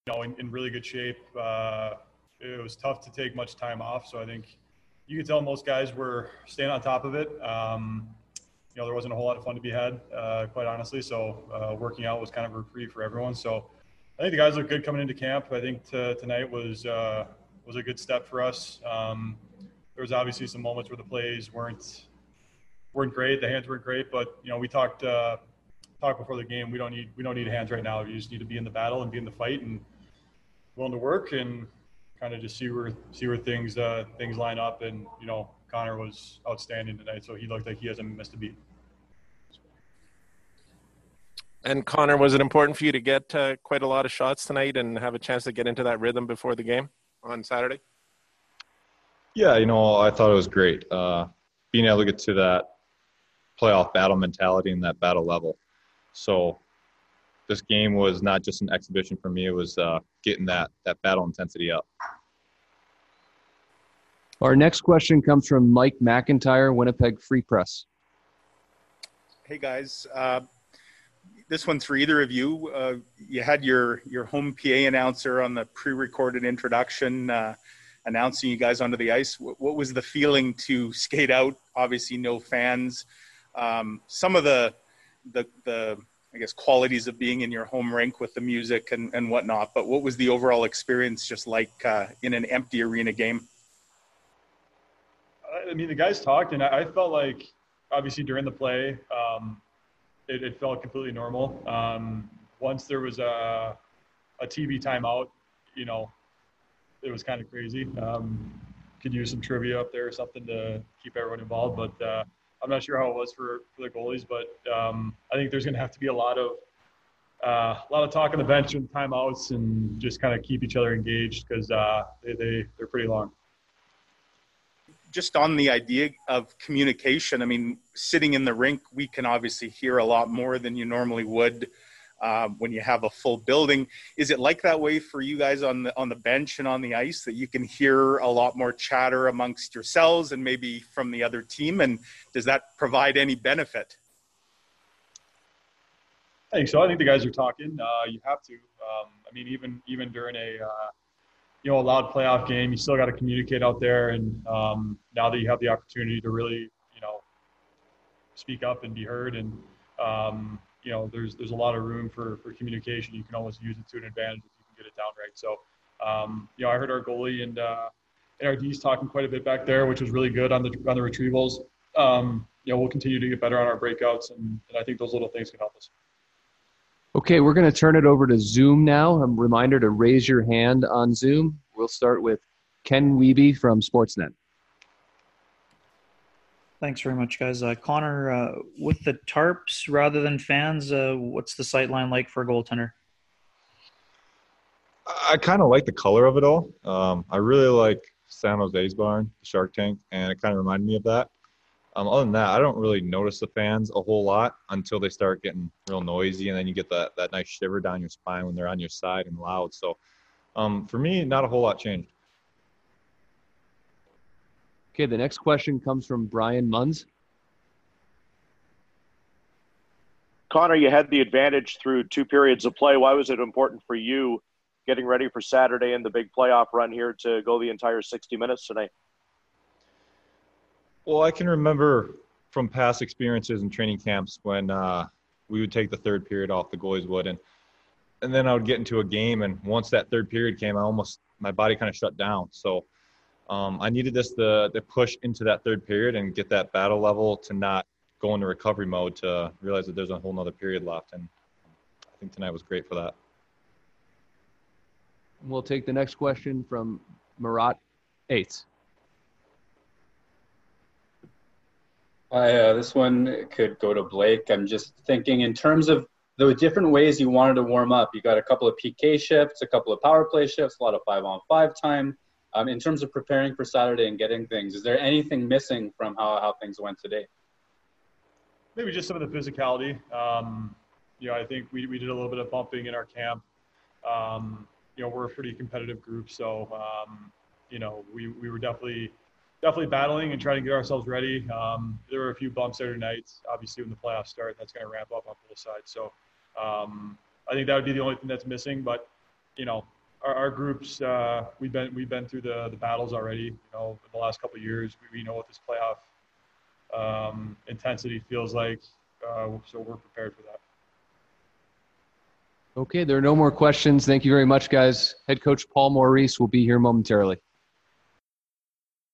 in really good shape. It was tough to take much time off, so I think you could tell most guys were staying on top of it. There wasn't a whole lot of fun to be had, quite honestly. So working out was kind of a reprieve for everyone. So I think the guys look good coming into camp. I think tonight was a good step for us. There was obviously some moments where the plays weren't great. The hands weren't great, but we talked before the game. We don't need hands right now. You just need to be in the battle and be in the fight and willing to work and kind of just see where things line up. And Connor was outstanding tonight, so he looked like he hasn't missed a beat. And Connor, was it important for you to get quite a lot of shots tonight and have a chance to get into that rhythm before the game on Saturday? Yeah, I thought it was great. Being able to get to that playoff battle mentality and that battle level. So this game was not just an exhibition for me. It was getting that battle intensity up. Our next question comes from Mike McIntyre, Winnipeg Free Press. Hey, guys. This one's for either of you. You had your home PA announcer on the pre-recorded introduction announcing you guys onto the ice. What was the feeling to skate out? Obviously, no fans. Some of the I guess qualities of being in your home rink with the music and whatnot. But what was the overall experience just like in an empty arena game? I mean, the guys talked, and I felt like obviously during the play, it felt completely normal. Once there was a TV timeout, it was kind of crazy. Could use some trivia up there or something to keep everyone involved, but I'm not sure how it was for the goalies. But I think there's going to have to be a lot of talk on the bench and timeouts, and just kind of keep each other engaged because they're pretty long. Just on the idea of communication, I mean, sitting in the rink, we can obviously hear a lot more than you normally would when you have a full building. Is it like that way for you guys on the bench and on the ice, that you can hear a lot more chatter amongst yourselves and maybe from the other team? And does that provide any benefit? I think so. I think the guys are talking. You have to. I mean, even during a loud playoff game, you still got to communicate out there. And now that you have the opportunity to really, speak up and be heard, and there's a lot of room for communication. You can almost use it to an advantage if you can get it down right. So, I heard our goalie and our D's talking quite a bit back there, which was really good on the retrievals. We'll continue to get better on our breakouts, and I think those little things can help us. Okay, we're going to turn it over to Zoom now. A reminder to raise your hand on Zoom. We'll start with Ken Wiebe from Sportsnet. Thanks very much, guys. Connor, with the tarps rather than fans, what's the sightline like for a goaltender? I kind of like the color of it all. I really like San Jose's barn, the Shark Tank, and it kind of reminded me of that. Other than that, I don't really notice the fans a whole lot until they start getting real noisy, and then you get that nice shiver down your spine when they're on your side and loud. So for me, not a whole lot changed. Okay, the next question comes from Brian Munz. Connor, you had the advantage through 2 periods of play. Why was it important for you getting ready for Saturday and the big playoff run here to go the entire 60 minutes tonight? Well, I can remember from past experiences in training camps when we would take the third period off, the goalies would, and then I would get into a game, and once that third period came, my body kind of shut down. So I needed this to push into that third period and get that battle level to not go into recovery mode, to realize that there's a whole nother period left, and I think tonight was great for that. We'll take the next question from Murat Ates. This one could go to Blake. I'm just thinking in terms of the different ways you wanted to warm up. You got a couple of PK shifts, a couple of power play shifts, a lot of 5-on-5 time. In terms of preparing for Saturday and getting things, is there anything missing from how things went today? Maybe just some of the physicality. I think we did a little bit of bumping in our camp. We're a pretty competitive group, so we were definitely battling and trying to get ourselves ready. There were a few bumps there tonight. Obviously, when the playoffs start, that's going to ramp up on both sides. So I think that would be the only thing that's missing. But you know, our groups, we've been through the battles already. You know, in the last couple of years, we know what this playoff intensity feels like, so we're prepared for that. Okay, there are no more questions. Thank you very much, guys. Head coach Paul Maurice will be here momentarily.